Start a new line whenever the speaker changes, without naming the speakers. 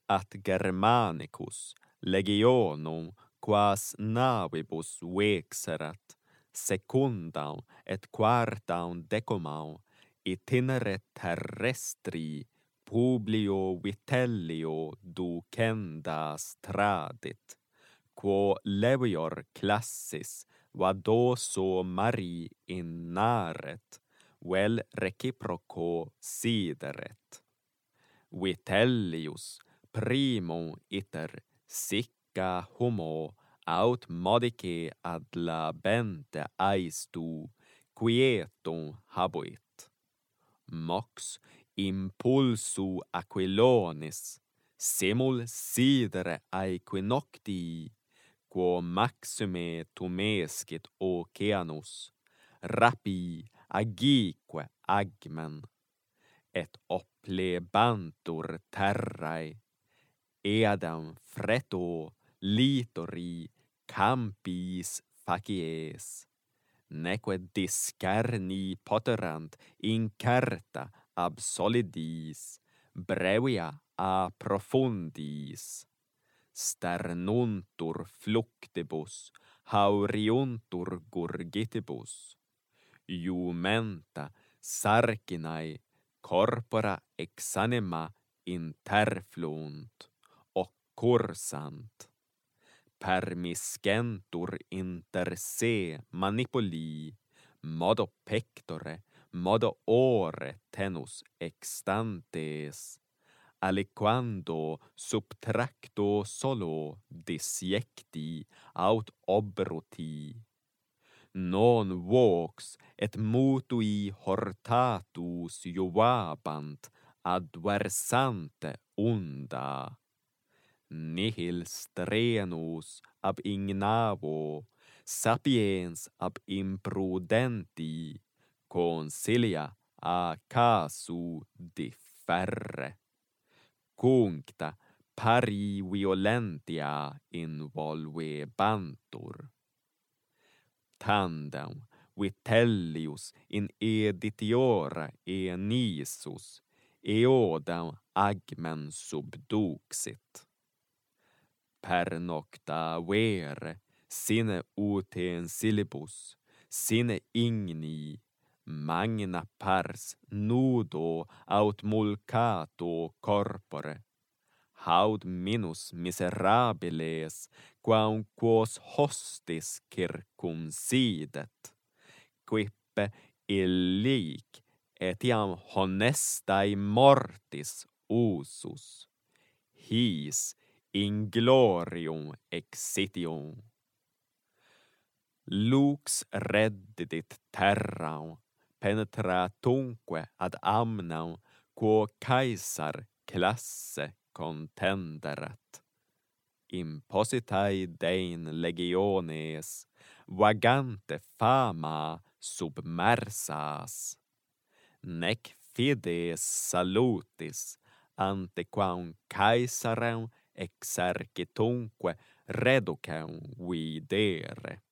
at Germanicus legionum quas navibus vexerat secundam et quartam decumam itinere terrestri Publio Vitellio ducendas tradit, quo levior classis vadoso mari innaret, vel reciproco sideret. Vitellius primum iter sicca homo aut modice ad labente aestu quietum habuit. Mox impulsu Aquilonis, simul sidere aequinoctii, quo maxime tumescit oceanus, rapii agique agmen, et oplebantur terrae, eadam freto litori campiis facies, neque discerni poterant incerta ab solidis, brevia a profundis. Sternuntur fluctibus, hauriuntur gurgitibus. Iumenta sarcinae corpora ex anima interfluunt, occursant. Permiscentur inter se manipuli, modo pectore, modo ore tenus extantes, aliquando subtracto solo dissecti aut obruti. Non vox et mutui hortatus juvabant adversante unda. Nihil strenus ab ignavo, sapiens ab imprudenti, consilia a casu differre. Cuncta pari violentia involvebantur. Tandem Vitellius in editiora Nisus, eodam agmen subduxit. Per nocta vere, sine utensilibus, sine igni, magna pars nudo aut mulcato corpore, haud minus miserabiles, quam quos hostis circumsidet, quippe illic etiam honestae mortis usus, his inglorium exitium. Lux reddit terram, penetratunque ad amnam, quo Caesar classe contenderat. Impositae dein legiones, vagante fama submersas, nec fides salutis, antequam Caesarem exercitunque reducem videre.